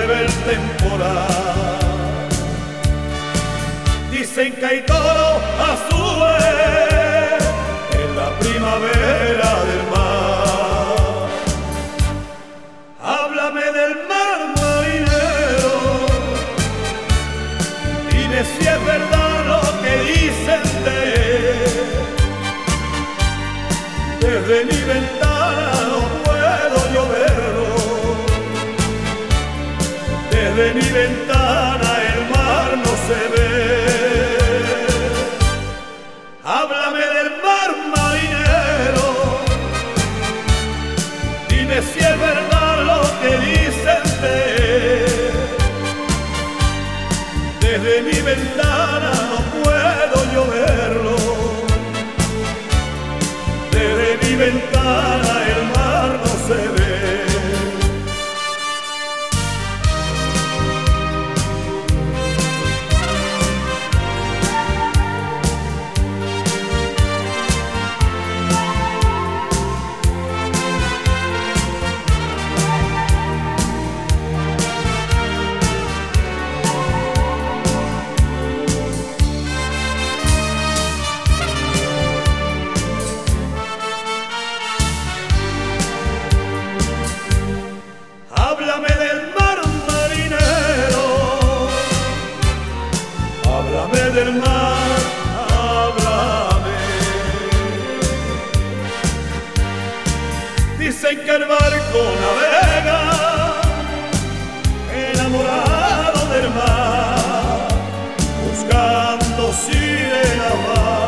nieve el temporal. Dicen que hay toros azules en la primavera del mar. Háblame del mar, marinero, dime si es verdad lo que dicen de él. Desde mi ventana no puedo yo verlo, desde mi ventana el mar no se ve. Háblame del mar, marinero, dime si es verdad lo que dicen de él. Desde mi ventana no puedo yo verlo, desde mi ventana el mar no se ve. Háblame del mar, marinero, háblame del mar, háblame. Dicen que el barco navega enamorado del mar, buscando sirenas,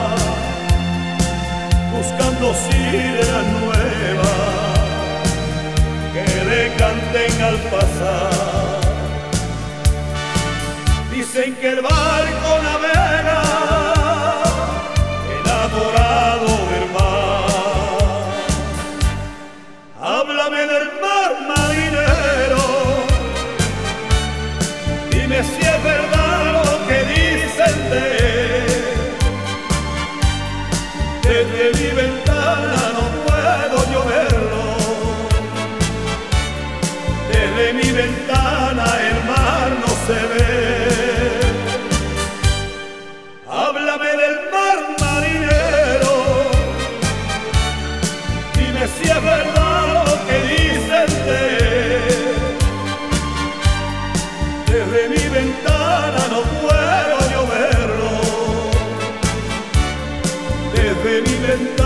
buscando sirenas nuevas que le canten al pasar. Dicen que el barco navega enamorado del mar. Háblame del mar, marinero, dime si es verdad lo que dicen de él. Desde mi ventana no puedo yo verlo, desde mi ventana el mar no se ve. Háblame del mar, marinero, dime si es verdad lo que dicen de él. Desde mi ventana no puedo yo verlo, desde mi ventana